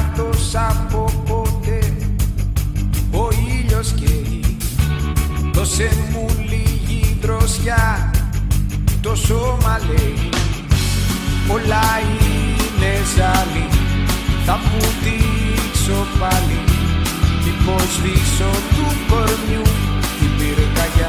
κάτω από ποτέ. Ο ήλιος καίει, δώσε μου λίγη δροσιά. Το σώμα λέει, όλα είναι ζάλι. Θα βουτήξω πάλι, μήπως σβήσω του κορμιού την πυρκαγιά.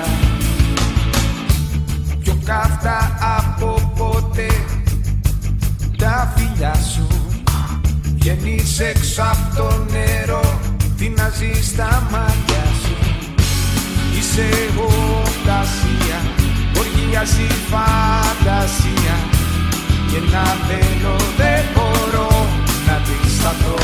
Πιο καυτά από ποτέ τα φιλιά σου. Βγαίνεις έξω από το νερό, τι να ζεις στα μάτια σου. Είσαι ορτασία, οργίαση φαντασία. Και να θέλω δεν μπορώ να αντισταθώ.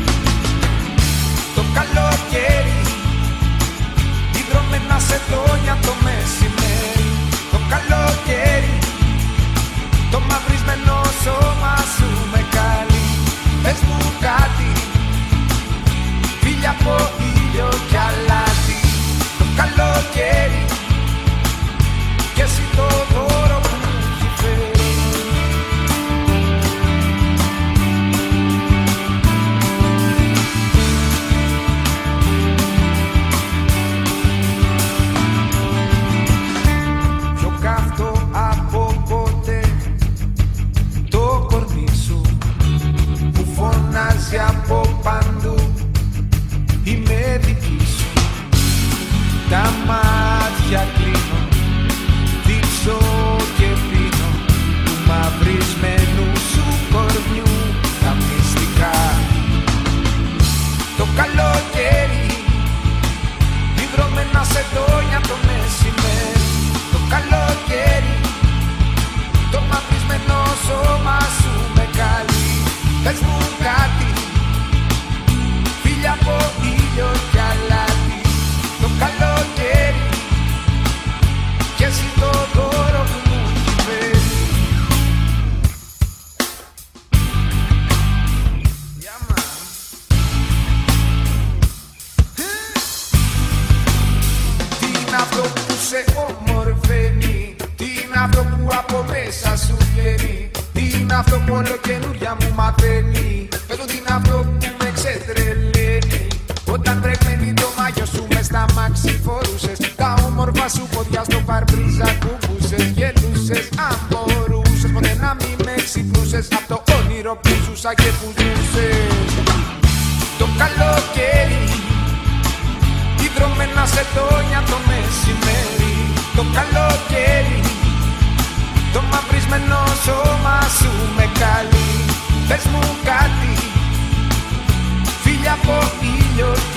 Το καλοκαίρι, οι δρόμενα σε δόνια το μεσημέρι. Το καλοκαίρι, το μαυρισμένο σώμα σου με καλεί. Πες μου κάτι, φίλια από ήλιο κι αλάτι. Το καλοκαίρι, κι εσύ το δώρο που μου έχει φέρει. Πιο καυτό από ποτέ το κορμί σου που φωνάζει από παντού. Είμαι δική σου, τα μάτια κλείνω, δείξω και πίνω του μαυρισμένου σου κορμιού τα μυστικά. Το καλοκαίρι, υδρωμένα σε δόνια το μεσημέρι. Το καλοκαίρι, το μαυρισμένο σώμα σου με καλεί. Πες μου κάτι, φίλια από ήλιο κι αλάτι. Το καλοκαίρι, κι εσύ το δώρο που μου έχει φέρει. Τι είναι αυτό που σε ομορφαίνει, τι είναι αυτό που από μέσα σου βγαίνει, τι είναι αυτό που όλο καινούρια μου μαθαίνει. Πες μου τι είναι αυτό που με ξετρελαίνει. Όταν τρέχμενει το μάγιο σου μες στα μάξι φορούσες, τα όμορφα σου πόδια στο παρμπρίζα κουμπούσες. Γελούσες αν μπορούσες ποτέ να μην με ξυπνούσες απ' το όνειρο που ζούσα και που ζούσες. Το καλοκαίρι, υδρωμένα σε δόνια το μεσημέρι. Το καλοκαίρι, το μαυρισμένο σώμα σου με καλεί. Πες μου κάτι, φίλια από ήλιο